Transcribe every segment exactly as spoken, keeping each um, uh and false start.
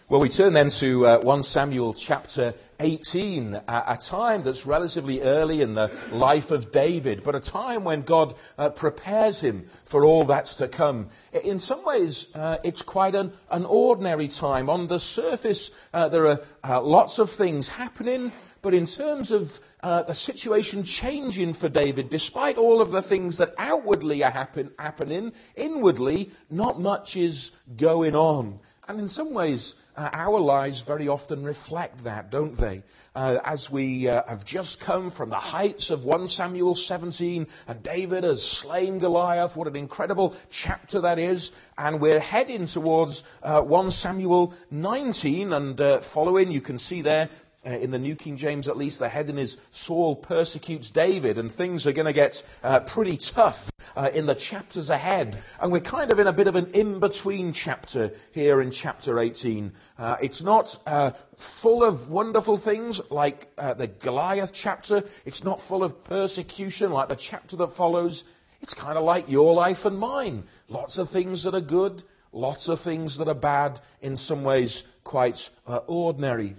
Well, we turn then to uh, First Samuel chapter eighteen, a, a time that's relatively early in the life of David, but a time when God uh, prepares him for all that's to come. In some ways, uh, it's quite an, an ordinary time. On the surface, uh, there are uh, lots of things happening, but in terms of uh, the situation changing for David, despite all of the things that outwardly are happen, happening, inwardly, not much is going on. And in some ways, uh, our lives very often reflect that, don't they? Uh, as we uh, have just come from the heights of First Samuel seventeen, and David has slain Goliath, what an incredible chapter that is, and we're heading towards uh, First Samuel nineteen, and uh, following, you can see there, Uh, in the New King James at least, the heading is Saul persecutes David, and things are going to get uh, pretty tough uh, in the chapters ahead. And we're kind of in a bit of an in-between chapter here in chapter eighteen. Uh, it's not uh, full of wonderful things like uh, the Goliath chapter. It's not full of persecution like the chapter that follows. It's kind of like your life and mine. Lots of things that are good, lots of things that are bad, in some ways quite uh, ordinary.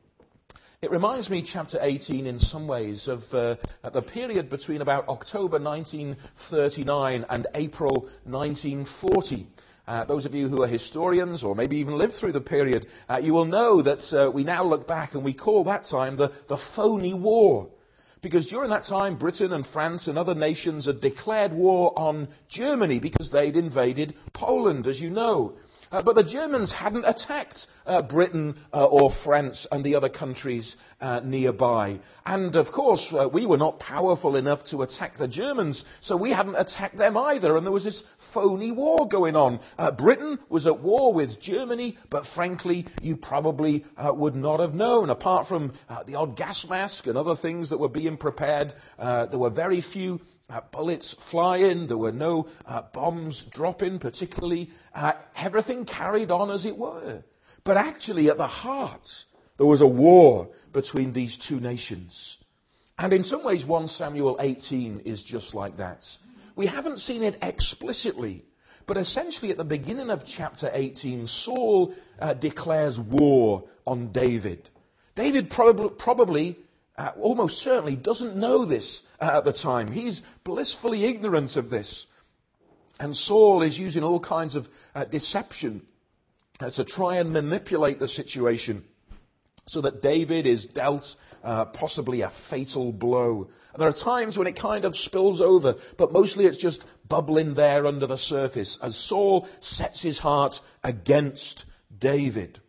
It reminds me, chapter eighteen, in some ways, of uh, the period between about October nineteen thirty-nine and April nineteen forty. Uh, those of you who are historians, or maybe even lived through the period, uh, you will know that uh, we now look back and we call that time the, the phony war. Because during that time, Britain and France and other nations had declared war on Germany because they'd invaded Poland, as you know. Uh, but the Germans hadn't attacked uh, Britain uh, or France and the other countries uh, nearby. And of course, uh, we were not powerful enough to attack the Germans, so we hadn't attacked them either. And there was this phony war going on. Uh, Britain was at war with Germany, but frankly, you probably uh, would not have known. Apart from uh, the odd gas mask and other things that were being prepared, uh, there were very few Uh, bullets flying, there were no uh, bombs dropping particularly, uh, everything carried on as it were. But actually at the heart, there was a war between these two nations. And in some ways, First Samuel eighteen is just like that. We haven't seen it explicitly, but essentially at the beginning of chapter eighteen, Saul uh, declares war on David. David prob- probably Uh, almost certainly doesn't know this uh, at the time. He's blissfully ignorant of this. And Saul is using all kinds of uh, deception uh, to try and manipulate the situation so that David is dealt uh, possibly a fatal blow. And there are times when it kind of spills over, but mostly it's just bubbling there under the surface as Saul sets his heart against David.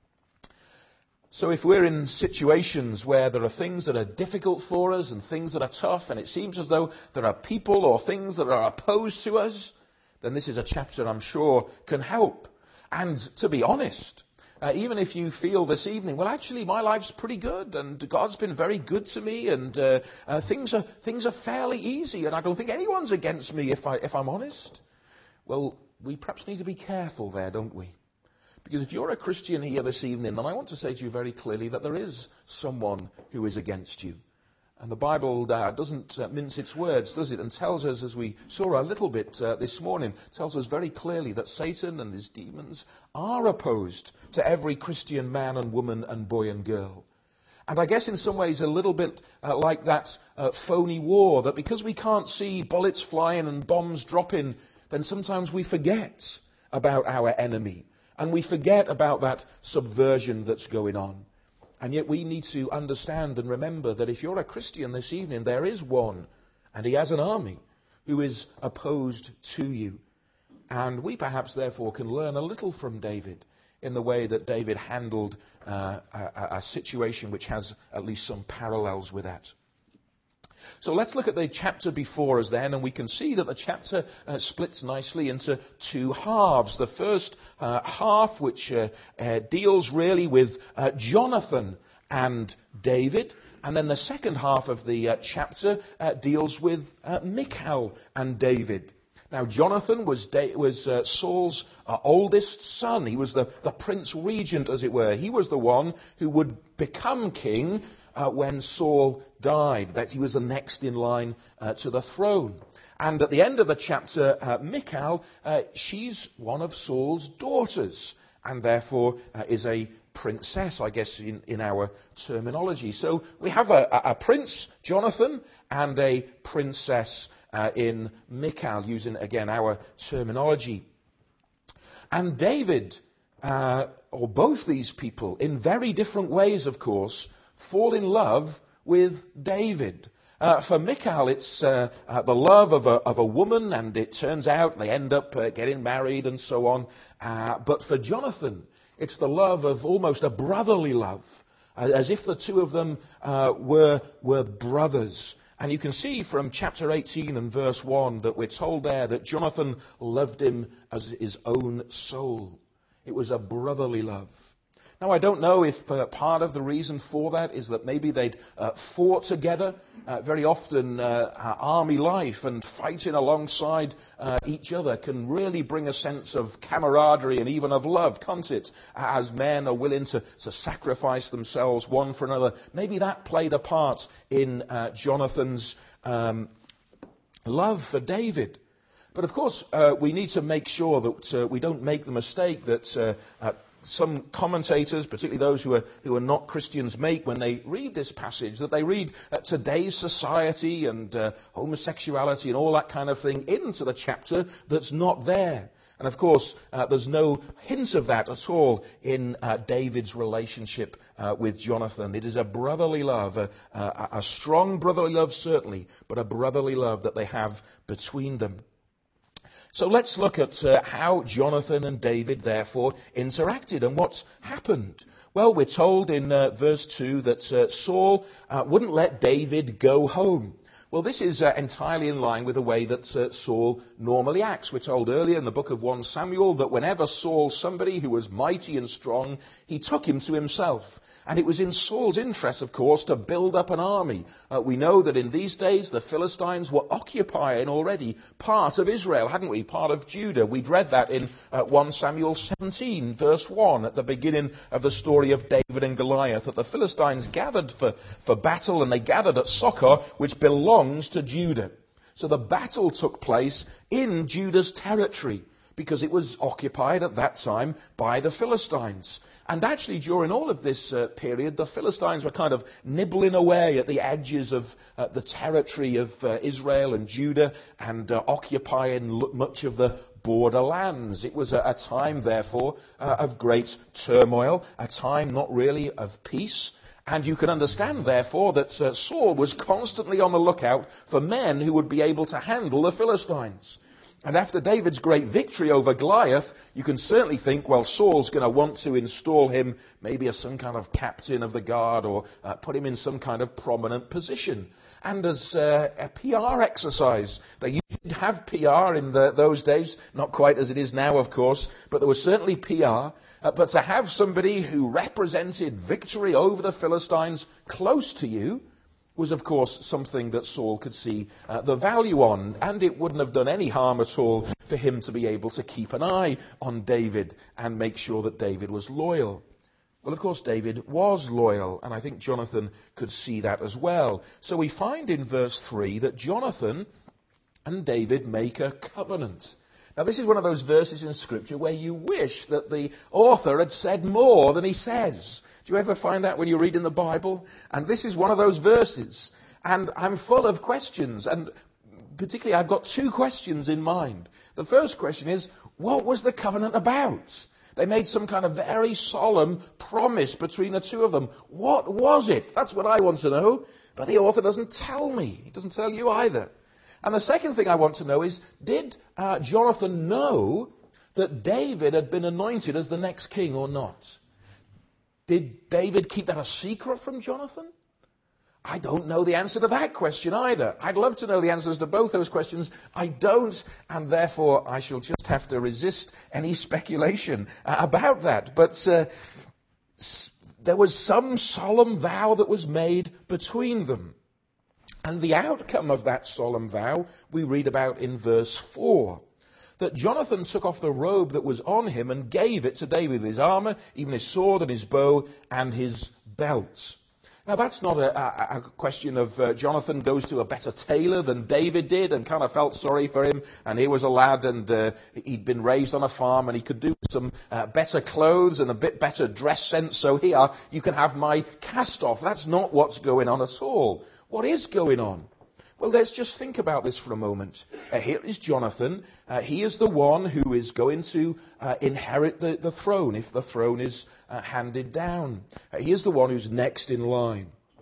So if we're in situations where there are things that are difficult for us and things that are tough, and it seems as though there are people or things that are opposed to us, then this is a chapter I'm sure can help. And to be honest, uh, even if you feel this evening, well, actually my life's pretty good and God's been very good to me, and uh, uh, things are things are fairly easy, and I don't think anyone's against me if I if I'm honest. Well, we perhaps need to be careful there, don't we? Because if you're a Christian here this evening, then I want to say to you very clearly that there is someone who is against you. And the Bible uh, doesn't uh, mince its words, does it? And tells us, as we saw a little bit uh, this morning, tells us very clearly that Satan and his demons are opposed to every Christian man and woman and boy and girl. And I guess in some ways a little bit uh, like that uh, phony war, that because we can't see bullets flying and bombs dropping, then sometimes we forget about our enemy. And we forget about that subversion that's going on. And yet we need to understand and remember that if you're a Christian this evening, there is one, and he has an army, who is opposed to you. And we perhaps therefore can learn a little from David in the way that David handled uh, a, a situation which has at least some parallels with that. So let's look at the chapter before us then, and we can see that the chapter uh, splits nicely into two halves. The first uh, half, which uh, uh, deals really with uh, Jonathan and David, and then the second half of the uh, chapter uh, deals with uh, Michal and David. Now, Jonathan was, da- was uh, Saul's uh, oldest son. He was the, the prince regent, as it were. He was the one who would become king Uh, when Saul died, that he was the next in line uh, to the throne. And at the end of the chapter, uh, Michal, uh, she's one of Saul's daughters. and therefore uh, is a princess, I guess, in, in our terminology. So we have a, a, a prince, Jonathan, and a princess uh, in Michal, using, again, our terminology. And David, uh, or both these people, in very different ways, of course, fall in love with David. Uh, for Michal, it's uh, uh, the love of a, of a woman, and it turns out they end up uh, getting married and so on. Uh, but for Jonathan, it's the love of almost a brotherly love, uh, as if the two of them uh, were, were brothers. And you can see from chapter eighteen and verse one that we're told there that Jonathan loved him as his own soul. It was a brotherly love. Now, I don't know if uh, part of the reason for that is that maybe they'd uh, fought together. Uh, very often, uh, army life and fighting alongside uh, each other can really bring a sense of camaraderie and even of love, can't it? As men are willing to, to sacrifice themselves one for another. Maybe that played a part in uh, Jonathan's um, love for David. But of course, uh, we need to make sure that uh, we don't make the mistake that uh, uh, some commentators, particularly those who are, who are not Christians, make when they read this passage, that they read uh, today's society and uh, homosexuality and all that kind of thing into the chapter that's not there. And of course, uh, there's no hint of that at all in uh, David's relationship uh, with Jonathan. It is a brotherly love, a, a, a strong brotherly love certainly, but a brotherly love that they have between them. So let's look at uh, how Jonathan and David therefore interacted and what's happened. Well, we're told in uh, verse two that uh, Saul uh, wouldn't let David go home. Well, this is uh, entirely in line with the way that uh, Saul normally acts. We're told earlier in the book of First Samuel that whenever Saul, somebody who was mighty and strong, he took him to himself. And it was in Saul's interest, of course, to build up an army. Uh, we know that in these days the Philistines were occupying already part of Israel, hadn't we? Part of Judah. We'd read that in uh, First Samuel seventeen, verse one, at the beginning of the story of David and Goliath, that the Philistines gathered for, for battle, and they gathered at Socoh, which belongs to Judah. So the battle took place in Judah's territory, because it was occupied at that time by the Philistines. And actually, during all of this uh, period, the Philistines were kind of nibbling away at the edges of uh, the territory of uh, Israel and Judah, and uh, occupying l- much of the borderlands. It was a, a time, therefore, uh, of great turmoil, a time not really of peace. And you can understand, therefore, that uh, Saul was constantly on the lookout for men who would be able to handle the Philistines. And after David's great victory over Goliath, you can certainly think, well, Saul's going to want to install him maybe as some kind of captain of the guard, or uh, put him in some kind of prominent position. And as uh, a P R exercise, they did have P R in the, those days, not quite as it is now, of course, but there was certainly P R. Uh, but to have somebody who represented victory over the Philistines close to you was, of course, something that Saul could see uh, the value on, and it wouldn't have done any harm at all for him to be able to keep an eye on David and make sure that David was loyal. Well, of course, David was loyal, and I think Jonathan could see that as well. So we find in verse three that Jonathan and David make a covenant. Now, this is one of those verses in Scripture where you wish that the author had said more than he says. Do you ever find that when you read in the Bible? And this is one of those verses. And I'm full of questions. And particularly, I've got two questions in mind. The first question is, what was the covenant about? They made some kind of very solemn promise between the two of them. What was it? That's what I want to know. But the author doesn't tell me. He doesn't tell you either. And the second thing I want to know is, did uh, Jonathan know that David had been anointed as the next king or not? Did David keep that a secret from Jonathan? I don't know the answer to that question either. I'd love to know the answers to both those questions. I don't, and therefore I shall just have to resist any speculation uh, about that. But uh, s- there was some solemn vow that was made between them. And the outcome of that solemn vow we read about in verse four. That Jonathan took off the robe that was on him and gave it to David, his armor, even his sword and his bow and his belt. Now, that's not a, a, a question of uh, Jonathan goes to a better tailor than David did and kind of felt sorry for him. And he was a lad and uh, he'd been raised on a farm and he could do some uh, better clothes and a bit better dress sense. So here, you can have my cast off. That's not what's going on at all. What is going on? Well, let's just think about this for a moment. Uh, here is Jonathan. Uh, he is the one who is going to uh, inherit the, the throne if the throne is uh, handed down. Uh, he is the one who's next in line.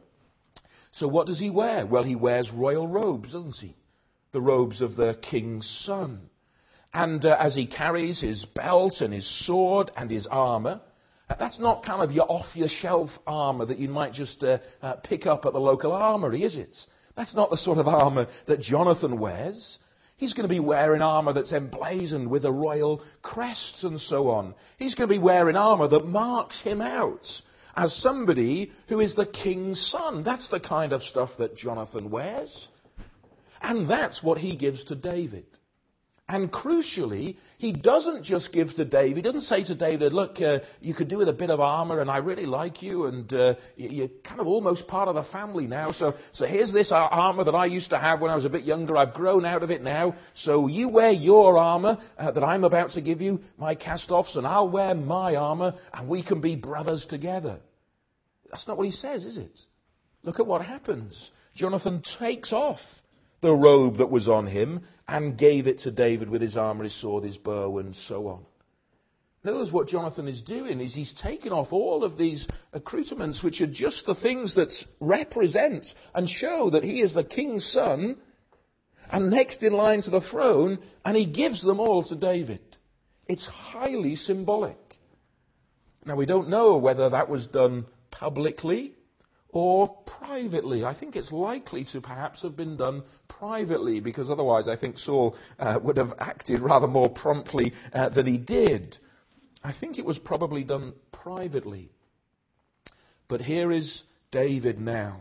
So what does he wear? Well, he wears royal robes, doesn't he? The robes of the king's son. And uh, as he carries his belt and his sword and his armour, uh, that's not kind of your off-your-shelf armour that you might just uh, uh, pick up at the local armoury, is it? That's not the sort of armour that Jonathan wears. He's going to be wearing armour that's emblazoned with a royal crest and so on. He's going to be wearing armour that marks him out as somebody who is the king's son. That's the kind of stuff that Jonathan wears. And that's what he gives to David. And crucially, he doesn't just give to David. He doesn't say to David, look, uh, you could do with a bit of armour and I really like you and uh, you're kind of almost part of the family now. So, so here's this armour that I used to have when I was a bit younger. I've grown out of it now. So you wear your armour uh, that I'm about to give you, my cast-offs, and I'll wear my armour and we can be brothers together. That's not what he says, is it? Look at what happens. Jonathan takes off the robe that was on him and gave it to David with his armour, his sword, his bow, and so on. In other words, what Jonathan is doing is he's taken off all of these accoutrements, which are just the things that represent and show that he is the king's son and next in line to the throne, and he gives them all to David. It's highly symbolic. Now, we don't know whether that was done publicly or privately. I think it's likely to perhaps have been done privately, because otherwise I think Saul uh, would have acted rather more promptly uh, than he did. I think it was probably done privately. But here is David now.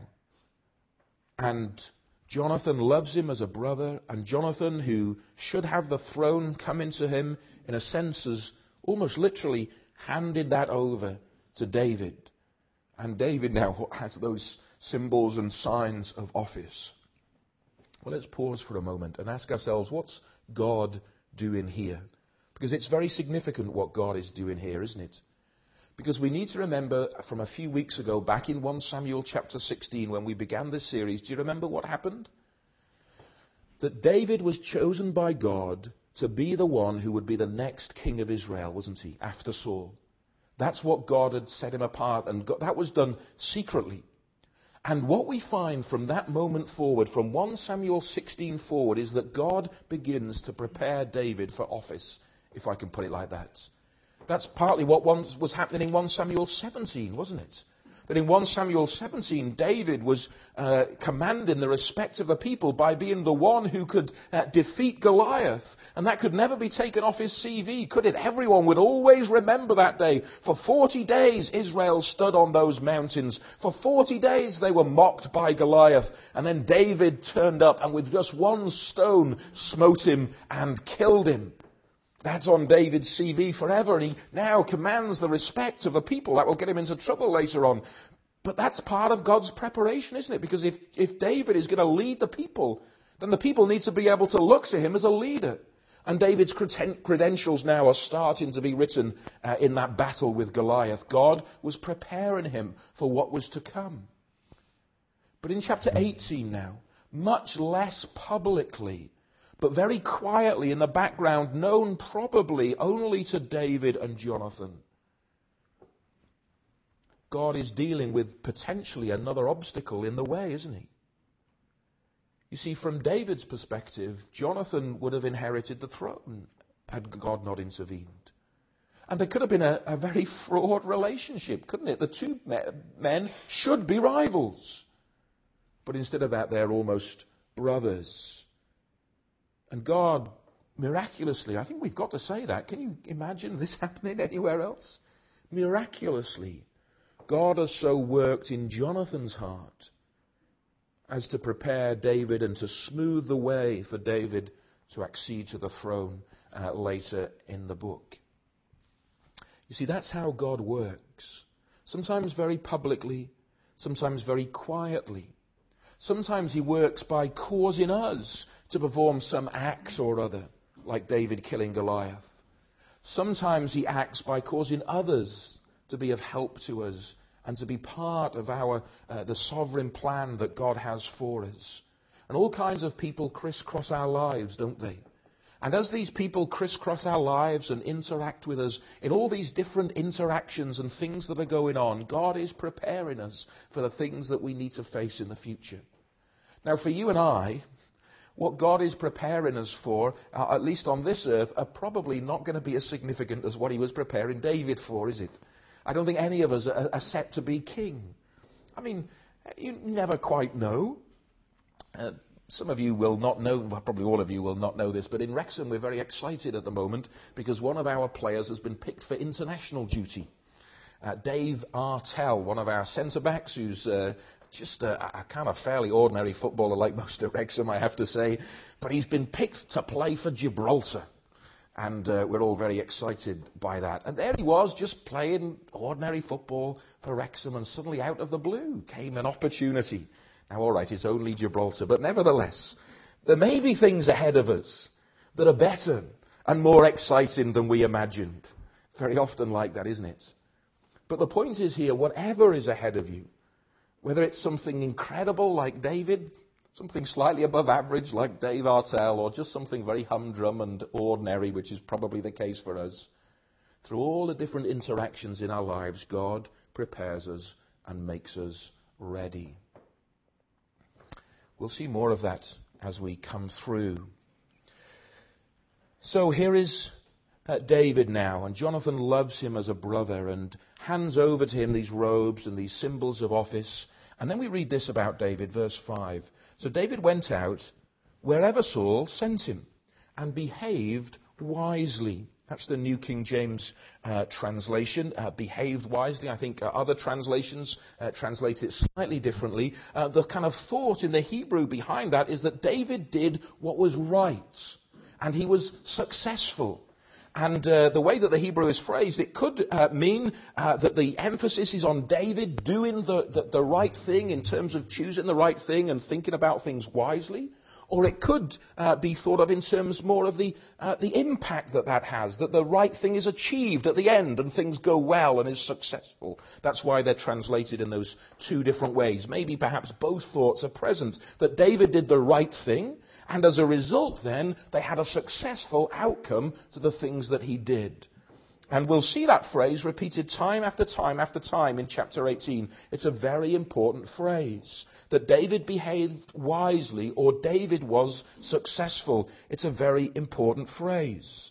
And Jonathan loves him as a brother, and Jonathan, who should have the throne come into him, in a sense has almost literally handed that over to David. And David now has those symbols and signs of office. Well, let's pause for a moment and ask ourselves, what's God doing here? Because it's very significant what God is doing here, isn't it? Because we need to remember from a few weeks ago, back in First Samuel chapter sixteen, when we began this series, do you remember what happened? That David was chosen by God to be the one who would be the next king of Israel, wasn't he, after Saul? That's what God had set him apart, and God, that was done secretly. And what we find from that moment forward, from First Samuel sixteen forward, is that God begins to prepare David for office, if I can put it like that. That's partly what once was happening in First Samuel seventeen, wasn't it? That in First Samuel seventeen, David was uh, commanding the respect of the people by being the one who could uh, defeat Goliath. And that could never be taken off his C V, could it? Everyone would always remember that day. For forty days, Israel stood on those mountains. For forty days, they were mocked by Goliath. And then David turned up and with just one stone smote him and killed him. That's on David's C V forever, and he now commands the respect of the people. That will get him into trouble later on. But that's part of God's preparation, isn't it? Because if, if David is going to lead the people, then the people need to be able to look to him as a leader. And David's creden- credentials now are starting to be written uh, in that battle with Goliath. God was preparing him for what was to come. But in chapter eighteen now, much less publicly, but very quietly in the background, known probably only to David and Jonathan, God is dealing with potentially another obstacle in the way, isn't he? You see, from David's perspective, Jonathan would have inherited the throne had God not intervened. And there could have been a, a very fraught relationship, couldn't it? The two men should be rivals. But instead of that, they're almost brothers. And God, miraculously, I think we've got to say that. Can you imagine this happening anywhere else? Miraculously, God has so worked in Jonathan's heart as to prepare David and to smooth the way for David to accede to the throne uh, later in the book. You see, that's how God works. Sometimes very publicly, sometimes very quietly. Sometimes he works by causing us to perform some acts or other, like David killing Goliath. Sometimes he acts by causing others to be of help to us and to be part of our uh, the sovereign plan that God has for us. And all kinds of people crisscross our lives, don't they? And as these people crisscross our lives and interact with us in all these different interactions and things that are going on, God is preparing us for the things that we need to face in the future. Now, for you and I, what God is preparing us for, uh, at least on this earth, are probably not going to be as significant as what he was preparing David for, is it? I don't think any of us are, are set to be king. I mean, you never quite know. Uh, some of you will not know, well, probably all of you will not know this, but in Wrexham we're very excited at the moment because one of our players has been picked for international duty. Uh, Dave Artell, one of our centre-backs, who's uh, just a, a kind of fairly ordinary footballer like most of Wrexham, I have to say, but he's been picked to play for Gibraltar. And uh, we're all very excited by that. And there he was, just playing ordinary football for Wrexham, and suddenly out of the blue came an opportunity. Now, all right, it's only Gibraltar, but nevertheless, there may be things ahead of us that are better and more exciting than we imagined. Very often like that, isn't it? But the point is here, whatever is ahead of you, whether it's something incredible like David, something slightly above average like Dave Artell, or just something very humdrum and ordinary, which is probably the case for us, through all the different interactions in our lives, God prepares us and makes us ready. We'll see more of that as we come through. So here is uh, David now, and Jonathan loves him as a brother and hands over to him these robes and these symbols of office. And then we read this about David, verse five. So David went out wherever Saul sent him and behaved wisely. That's the New King James uh, translation, uh, behaved wisely. I think uh, other translations uh, translate it slightly differently. Uh, the kind of thought in the Hebrew behind that is that David did what was right, and he was successful. And uh, the way that the Hebrew is phrased, it could uh, mean uh, that the emphasis is on David doing the, the, the right thing in terms of choosing the right thing and thinking about things wisely. Or it could uh, be thought of in terms more of the uh, the impact that that has, that the right thing is achieved at the end and things go well and is successful. That's why they're translated in those two different ways. Maybe perhaps both thoughts are present, that David did the right thing, and as a result then, they had a successful outcome to the things that he did. And we'll see that phrase repeated time after time after time in chapter eighteen. It's a very important phrase. That David behaved wisely or David was successful. It's a very important phrase.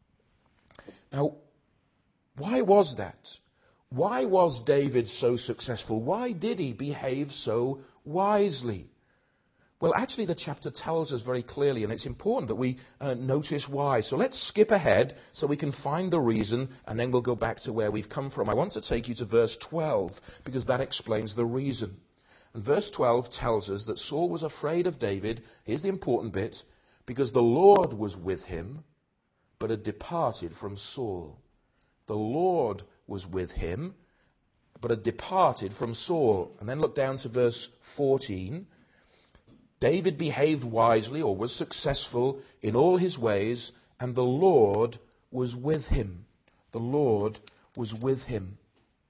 Now, why was that? Why was David so successful? Why did he behave so wisely? Well, actually, the chapter tells us very clearly, and it's important that we uh, notice why. So let's skip ahead so we can find the reason, and then we'll go back to where we've come from. I want to take you to verse twelve, because that explains the reason. And verse twelve tells us that Saul was afraid of David. Here's the important bit. Because the Lord was with him, but had departed from Saul. The Lord was with him, but had departed from Saul. And then look down to verse fourteen. David behaved wisely, or was successful in all his ways, and the Lord was with him. The Lord was with him.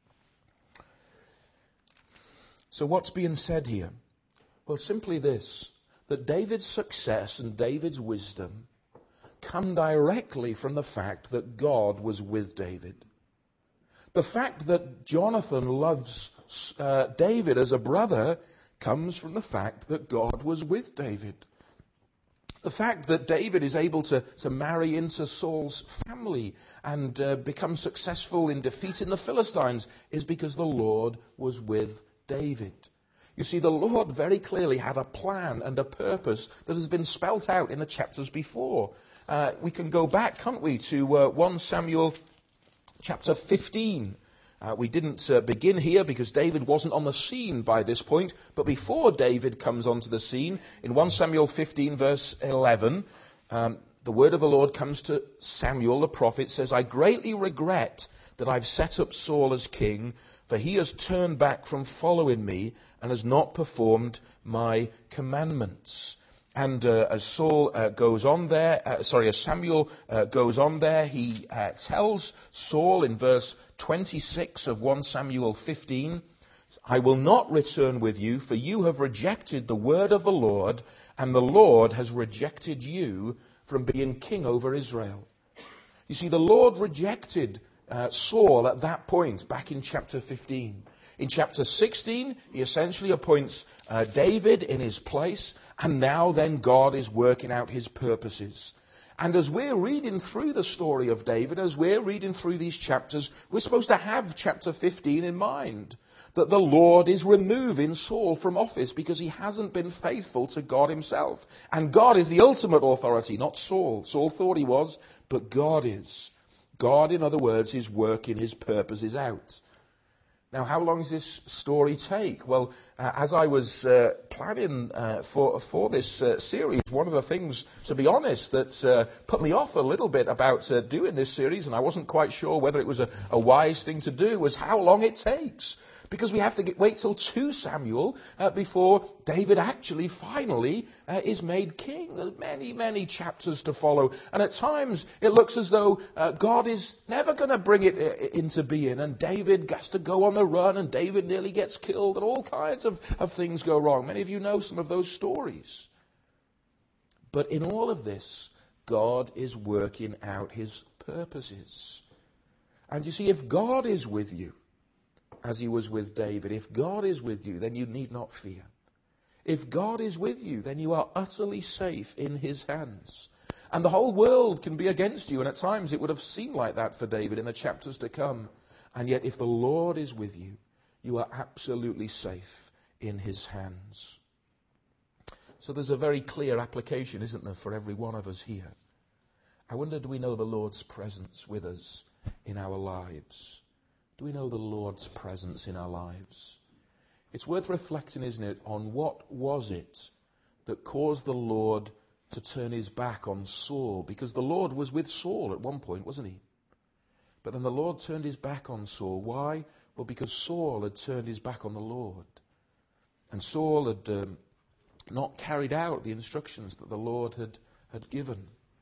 So what's being said here? Well, simply this, that David's success and David's wisdom come directly from the fact that God was with David. The fact that Jonathan loves uh, David as a brother comes from the fact that God was with David. The fact that David is able to, to marry into Saul's family and uh, become successful in defeating the Philistines is because the Lord was with David. You see, the Lord very clearly had a plan and a purpose that has been spelt out in the chapters before. Uh, we can go back, can't we, to uh, First Samuel chapter fifteen. Uh, we didn't uh, begin here because David wasn't on the scene by this point, but before David comes onto the scene, in First Samuel fifteen verse eleven, um, the word of the Lord comes to Samuel the prophet, says, I greatly regret that I've set up Saul as king, for he has turned back from following me and has not performed my commandments. And uh, as Saul uh, goes on there, uh, sorry, as Samuel uh, goes on there, he uh, tells Saul in verse twenty-six of First Samuel fifteen, I will not return with you, for you have rejected the word of the Lord, and the Lord has rejected you from being king over Israel. You see, the Lord rejected uh, Saul at that point, back in chapter fifteen. In chapter sixteen, he essentially appoints uh, David in his place, and now then God is working out his purposes. And as we're reading through the story of David, as we're reading through these chapters, we're supposed to have chapter fifteen in mind. That the Lord is removing Saul from office because he hasn't been faithful to God himself. And God is the ultimate authority, not Saul. Saul thought he was, but God is. God, in other words, is working his purposes out. Now, how long does this story take? Well, uh, as I was uh, planning uh, for for this uh, series, one of the things, to be honest, that uh, put me off a little bit about uh, doing this series, and I wasn't quite sure whether it was a, a wise thing to do, was how long it takes. Because we have to get, wait till Second Samuel uh, before David actually finally uh, is made king. There's many, many chapters to follow. And at times it looks as though uh, God is never going to bring it uh, into being. And David has to go on the run, and David nearly gets killed, and all kinds of, of things go wrong. Many of you know some of those stories. But in all of this, God is working out his purposes. And you see, if God is with you, as he was with David, if God is with you, then you need not fear. If God is with you, then you are utterly safe in his hands. And the whole world can be against you, and at times it would have seemed like that for David in the chapters to come. And yet if the Lord is with you, you are absolutely safe in his hands. So there's a very clear application, isn't there, for every one of us here. I wonder, do we know the Lord's presence with us in our lives? Do we know the Lord's presence in our lives? It's worth reflecting, isn't it, on what was it that caused the Lord to turn his back on Saul? Because the Lord was with Saul at one point, wasn't he? But then the Lord turned his back on Saul. Why? Well, because Saul had turned his back on the Lord. And Saul had um, not carried out the instructions that the Lord had, had given.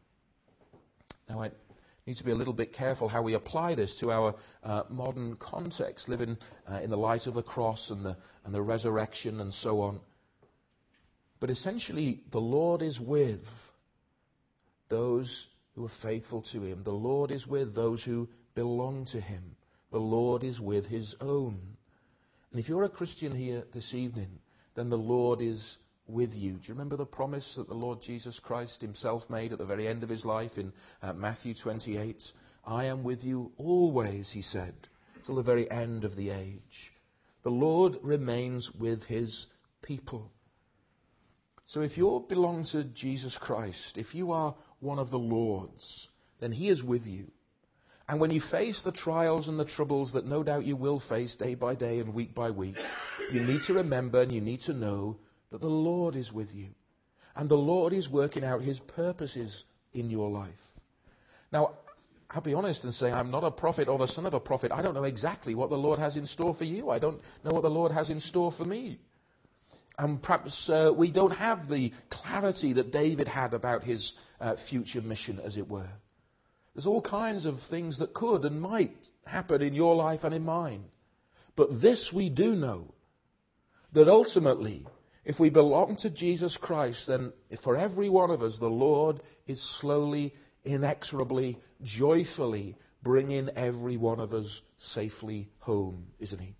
Now, I need to be a little bit careful how we apply this to our uh, modern context, living uh, in the light of the cross and the, and the resurrection and so on. But essentially, the Lord is with those who are faithful to him. The Lord is with those who belong to him. The Lord is with his own. And if you're a Christian here this evening, then the Lord is with you. Do you remember the promise that the Lord Jesus Christ himself made at the very end of his life in uh, Matthew twenty-eight? I am with you always, he said, till the very end of the age. The Lord remains with his people. So if you belong to Jesus Christ, if you are one of the Lord's, then he is with you. And when you face the trials and the troubles that no doubt you will face day by day and week by week, you need to remember and you need to know that the Lord is with you. And the Lord is working out his purposes in your life. Now, I'll be honest and say I'm not a prophet or the son of a prophet. I don't know exactly what the Lord has in store for you. I don't know what the Lord has in store for me. And perhaps uh, we don't have the clarity that David had about his uh, future mission, as it were. There's all kinds of things that could and might happen in your life and in mine. But this we do know, that ultimately, if we belong to Jesus Christ, then for every one of us, the Lord is slowly, inexorably, joyfully bringing every one of us safely home, isn't he?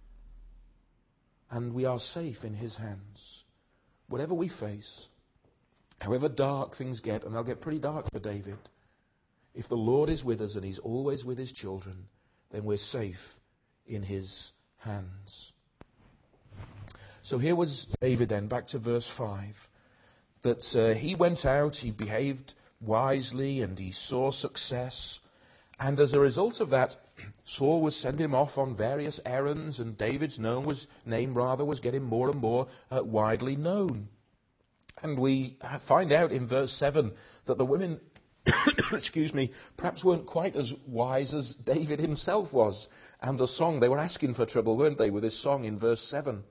And we are safe in his hands. Whatever we face, however dark things get, and they'll get pretty dark for David, if the Lord is with us and he's always with his children, then we're safe in his hands. So here was David then, back to verse five, that uh, he went out, he behaved wisely, and he saw success. And as a result of that, Saul was sending him off on various errands, and David's name, was, name rather was getting more and more uh, widely known. And we find out in verse seven that the women excuse me, perhaps weren't quite as wise as David himself was. And the song, they were asking for trouble, weren't they, with this song in verse seven.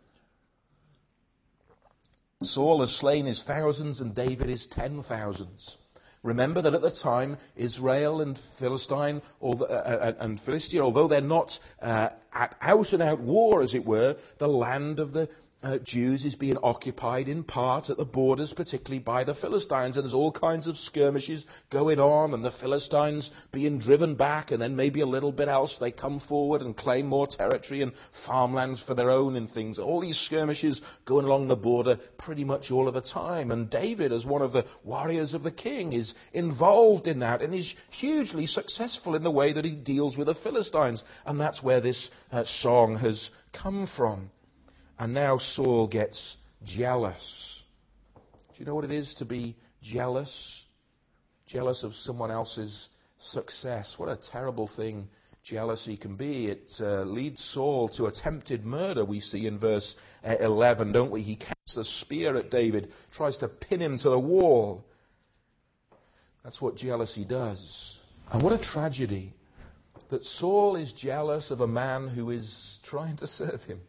Saul has slain his thousands and David his ten thousands. Remember that at the time, Israel and Philistine although, uh, and Philistia, although they're not uh, at out and out war, as it were, the land of the uh, Jews is being occupied in part at the borders, particularly by the Philistines. And there's all kinds of skirmishes going on, and the Philistines being driven back, and then maybe a little bit else they come forward and claim more territory and farmlands for their own and things. All these skirmishes going along the border pretty much all of the time. And David, as one of the warriors of the king, is involved in that and is hugely successful in the way that he deals with the Philistines. And that's where this uh, song has come from. And now Saul gets jealous. Do you know what it is to be jealous? Jealous of someone else's success. What a terrible thing jealousy can be. It uh, leads Saul to attempted murder, we see in verse uh, eleven, don't we? He casts a spear at David, tries to pin him to the wall. That's what jealousy does. And what a tragedy that Saul is jealous of a man who is trying to serve him.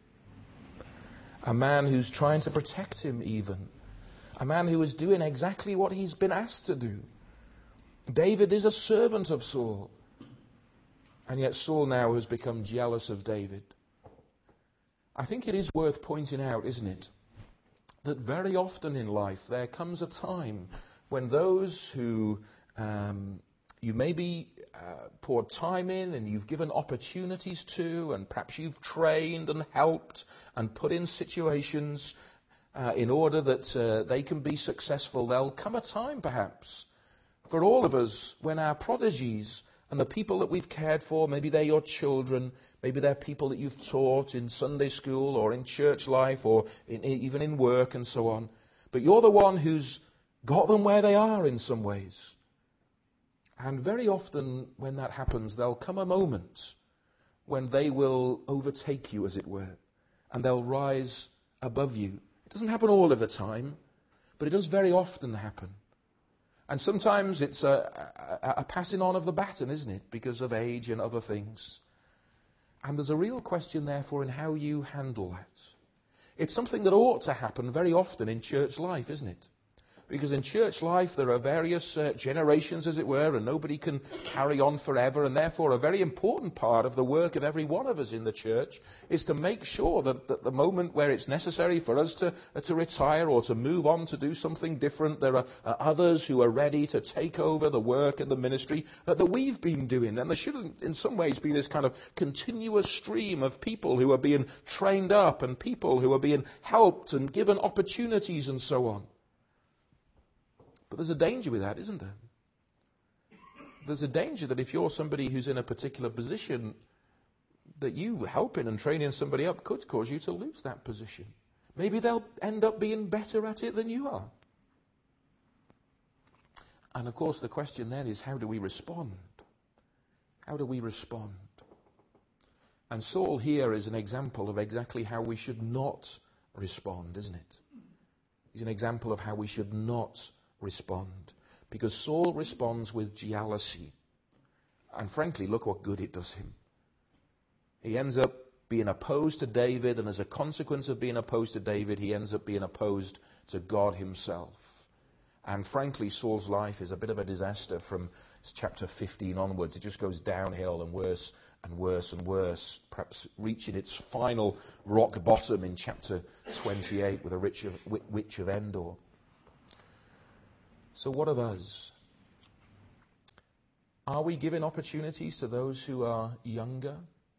A man who's trying to protect him even. A man who is doing exactly what he's been asked to do. David is a servant of Saul. And yet Saul now has become jealous of David. I think it is worth pointing out, isn't it, that very often in life there comes a time when those who um, you maybe uh, poured time in and you've given opportunities to, and perhaps you've trained and helped and put in situations uh, in order that uh, they can be successful, there'll come a time perhaps for all of us when our prodigies and the people that we've cared for, maybe they're your children, maybe they're people that you've taught in Sunday school or in church life or in, even in work and so on, but you're the one who's got them where they are in some ways. And very often when that happens, there'll come a moment when they will overtake you, as it were, and they'll rise above you. It doesn't happen all of the time, but it does very often happen. And sometimes it's a, a, a passing on of the baton, isn't it, because of age and other things. And there's a real question, therefore, in how you handle that. It's something that ought to happen very often in church life, isn't it? Because in church life there are various uh, generations, as it were, and nobody can carry on forever. And therefore a very important part of the work of every one of us in the church is to make sure that, that the moment where it's necessary for us to, uh, to retire or to move on to do something different, there are uh, others who are ready to take over the work and the ministry uh, that we've been doing. And there shouldn't in some ways be this kind of continuous stream of people who are being trained up and people who are being helped and given opportunities and so on. But there's a danger with that, isn't there? There's a danger that if you're somebody who's in a particular position, that you helping and training somebody up could cause you to lose that position. Maybe they'll end up being better at it than you are. And of course the question then is, how do we respond? How do we respond? And Saul here is an example of exactly how we should not respond, isn't it? He's an example of how we should not respond. Because Saul responds with jealousy. And frankly, look what good it does him. He ends up being opposed to David, and as a consequence of being opposed to David, he ends up being opposed to God himself. And frankly, Saul's life is a bit of a disaster from chapter fifteen onwards. It just goes downhill and worse and worse and worse, perhaps reaching its final rock bottom in chapter twenty-eight with the witch of Endor. So what of us? Are we giving opportunities to those who are younger?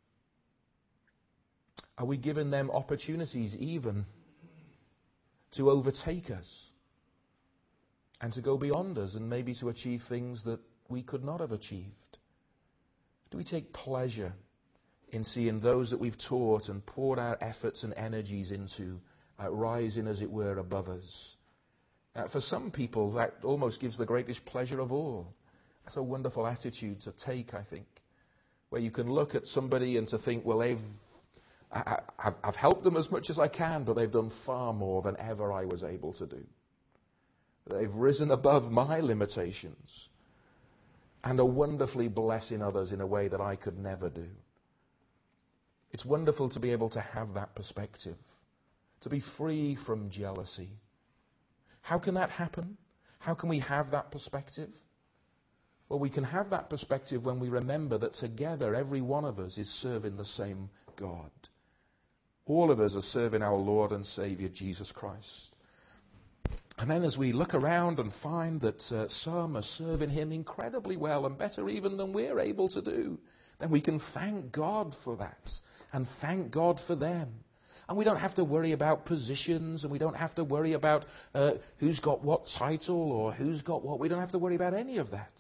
Are we giving them opportunities even to overtake us and to go beyond us and maybe to achieve things that we could not have achieved? Do we take pleasure in seeing those that we've taught and poured our efforts and energies into uh, rising, as it were, above us? Uh, for some people, that almost gives the greatest pleasure of all. That's a wonderful attitude to take, I think, where you can look at somebody and to think, well, they've, I, I've, I've helped them as much as I can, but they've done far more than ever I was able to do. They've risen above my limitations. and are wonderfully blessing others in a way that I could never do. It's wonderful to be able to have that perspective, to be free from jealousy. How can that happen? How can we have that perspective? Well, we can have that perspective when we remember that together every one of us is serving the same God. All of us are serving our Lord and Saviour Jesus Christ. And then as we look around and find that uh, some are serving him incredibly well and better even than we're able to do, then we can thank God for that and thank God for them. And we don't have to worry about positions, and we don't have to worry about uh, who's got what title or who's got what. We don't have to worry about any of that.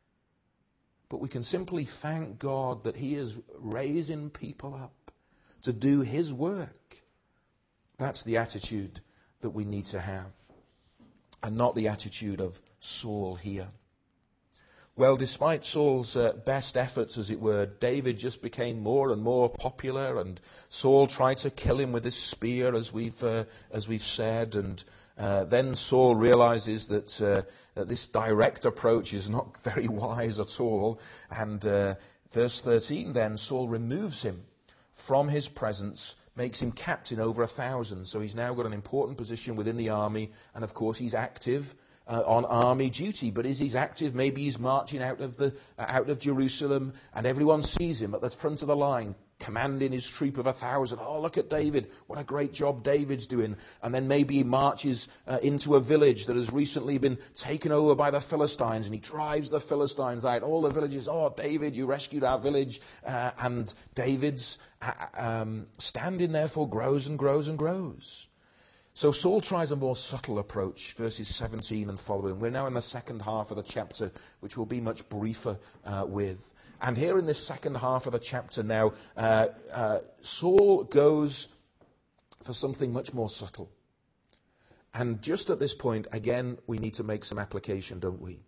But we can simply thank God that he is raising people up to do his work. That's the attitude that we need to have, and not the attitude of Saul here. Well, despite Saul's uh, best efforts, as it were, David just became more and more popular, and Saul tried to kill him with his spear, as we've uh, as we've said. And uh, then Saul realizes that, uh, that this direct approach is not very wise at all. And uh, verse thirteen, then Saul removes him from his presence, makes him captain over a thousand. So he's now got an important position within the army, and of course he's active Uh, on army duty. But as he's active, maybe he's marching out of the uh, out of Jerusalem, and everyone sees him at the front of the line, commanding his troop of a thousand. Oh, look at David! What a great job David's doing! And then maybe he marches uh, into a village that has recently been taken over by the Philistines, and he drives the Philistines out. All the villages, oh, David, you rescued our village, uh, and David's uh, um, standing therefore grows and grows and grows. So Saul tries a more subtle approach, verses seventeen and following. We're now in the second half of the chapter, which will be much briefer uh, with. And here in this second half of the chapter now, uh, uh, Saul goes for something much more subtle. And just at this point, again, we need to make some application, don't we?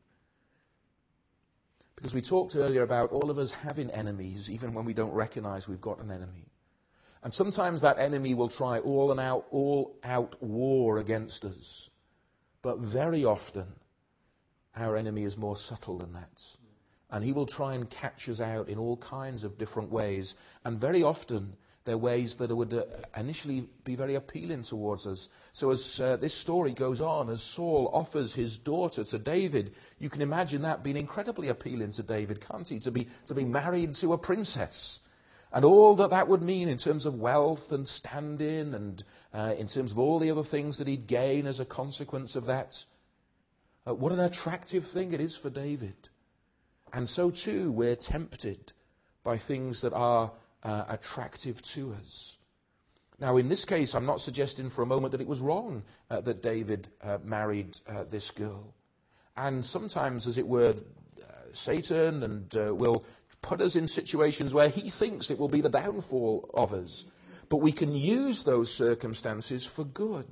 Because we talked earlier about all of us having enemies, even when we don't recognize we've got an enemy. And sometimes that enemy will try all and out, all out war against us. But very often, our enemy is more subtle than that. And he will try and catch us out in all kinds of different ways. And very often, they're ways that would uh, initially be very appealing towards us. So as uh, this story goes on, as Saul offers his daughter to David, you can imagine that being incredibly appealing to David, can't he? To be, to be married to a princess. And all that that would mean in terms of wealth and standing, and uh, in terms of all the other things that he'd gain as a consequence of that. Uh, what an attractive thing it is for David. And so too, we're tempted by things that are uh, attractive to us. Now, in this case, I'm not suggesting for a moment that it was wrong uh, that David uh, married uh, this girl. And sometimes, as it were, uh, Satan and uh, will put us in situations where he thinks it will be the downfall of us. But we can use those circumstances for good.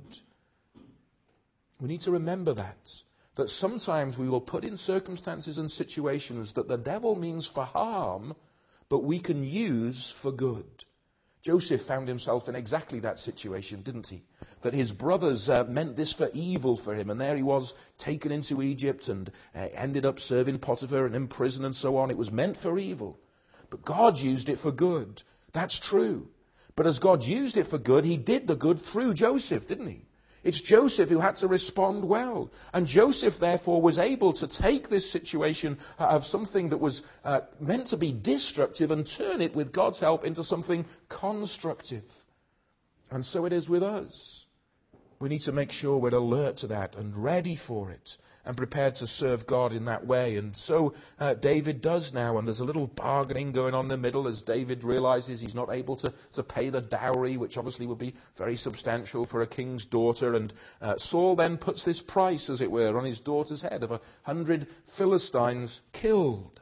We need to remember that. That sometimes we will put in circumstances and situations that the devil means for harm, but we can use for good. Joseph found himself in exactly that situation, didn't he? That his brothers uh, meant this for evil for him, and there he was, taken into Egypt, and uh, ended up serving Potiphar and in prison and so on. It was meant for evil, but God used it for good. That's true. But as God used it for good, he did the good through Joseph, didn't he? It's Joseph who had to respond well. And Joseph, therefore, was able to take this situation of something that was uh, meant to be destructive and turn it, with God's help, into something constructive. And so it is with us. We need to make sure we're alert to that and ready for it and prepared to serve God in that way. And so uh, David does now, and there's a little bargaining going on in the middle as David realizes he's not able to, to pay the dowry, which obviously would be very substantial for a king's daughter. And uh, Saul then puts this price, as it were, on his daughter's head of a hundred Philistines killed.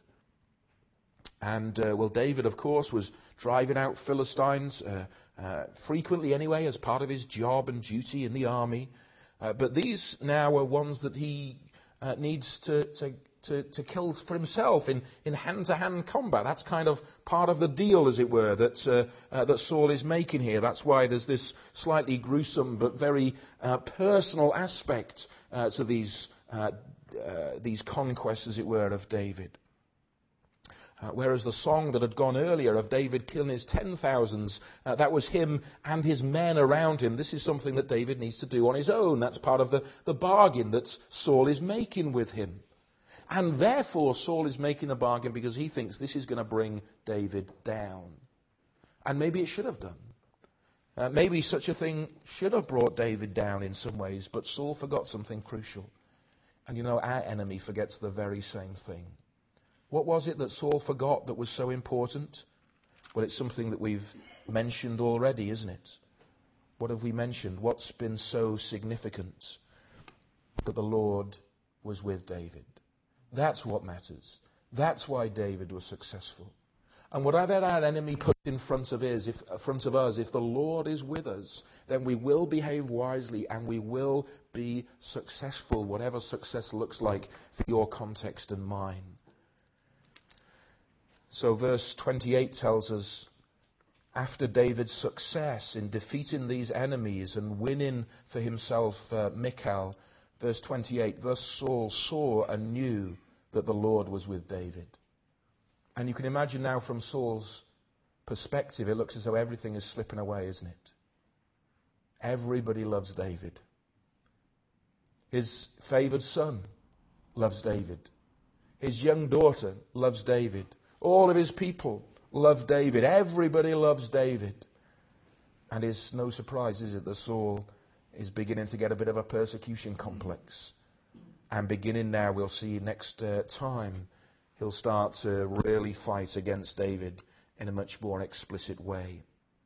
And, uh, well, David, of course, was driving out Philistines, uh, uh, frequently anyway, as part of his job and duty in the army. Uh, but these now are ones that he uh, needs to, to, to, to kill for himself in, in hand-to-hand combat. That's kind of part of the deal, as it were, that, uh, uh, that Saul is making here. That's why there's this slightly gruesome but very uh, personal aspect uh, to these, uh, uh, these conquests, as it were, of David. Uh, whereas the song that had gone earlier of David killing his ten thousands, uh, that was him and his men around him. This is something that David needs to do on his own. That's part of the, the bargain that Saul is making with him. And therefore Saul is making a bargain because he thinks this is going to bring David down. And maybe it should have done. Uh, maybe such a thing should have brought David down in some ways, but Saul forgot something crucial. And you know, our enemy forgets the very same thing. What was it that Saul forgot that was so important? Well, it's something that we've mentioned already, isn't it? What have we mentioned? What's been so significant? That the Lord was with David. That's what matters. That's why David was successful. And whatever our enemy puts in front of us, if, front of us, if the Lord is with us, then we will behave wisely and we will be successful, whatever success looks like for your context and mine. So verse twenty-eight tells us, after David's success in defeating these enemies and winning for himself uh, Michal, verse twenty-eight, thus Saul saw and knew that the Lord was with David. And you can imagine now from Saul's perspective, it looks as though everything is slipping away, isn't it? Everybody loves David. His favoured son loves David. His young daughter loves David. All of his people love David. Everybody loves David. And it's no surprise, is it, that Saul is beginning to get a bit of a persecution complex. And beginning now, we'll see next uh, time, he'll start to really fight against David in a much more explicit way.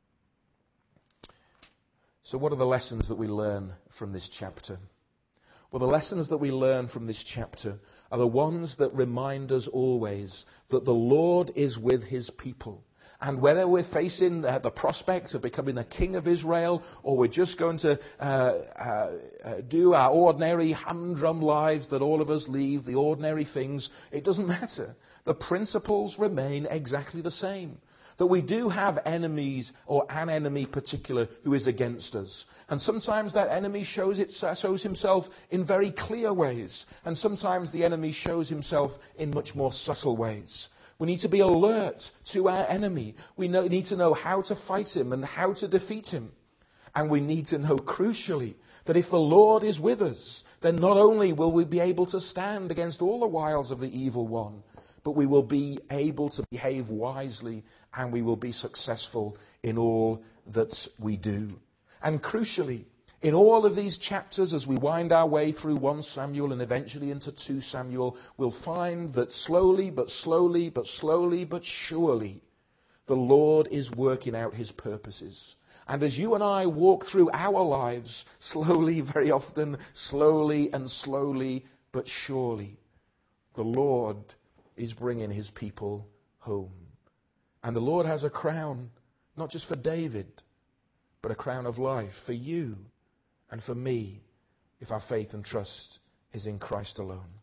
So what are the lessons that we learn from this chapter? Well, the lessons that we learn from this chapter are the ones that remind us always that the Lord is with his people. And whether we're facing uh, the prospect of becoming the king of Israel, or we're just going to uh, uh, uh, do our ordinary humdrum lives that all of us leave, the ordinary things, it doesn't matter. The principles remain exactly the same. That we do have enemies, or an enemy particular, who is against us. And sometimes that enemy shows, it, shows himself in very clear ways. And sometimes the enemy shows himself in much more subtle ways. We need to be alert to our enemy. We know, need to know how to fight him and how to defeat him. And we need to know, crucially, that if the Lord is with us, then not only will we be able to stand against all the wiles of the evil one, but we will be able to behave wisely and we will be successful in all that we do. And crucially, in all of these chapters, as we wind our way through First Samuel and eventually into Second Samuel, we'll find that slowly, but slowly, but slowly, but surely, the Lord is working out his purposes. And as you and I walk through our lives, slowly, very often, slowly and slowly, but surely, the Lord is bringing his people home. And the Lord has a crown, not just for David, but a crown of life for you and for me, if our faith and trust is in Christ alone.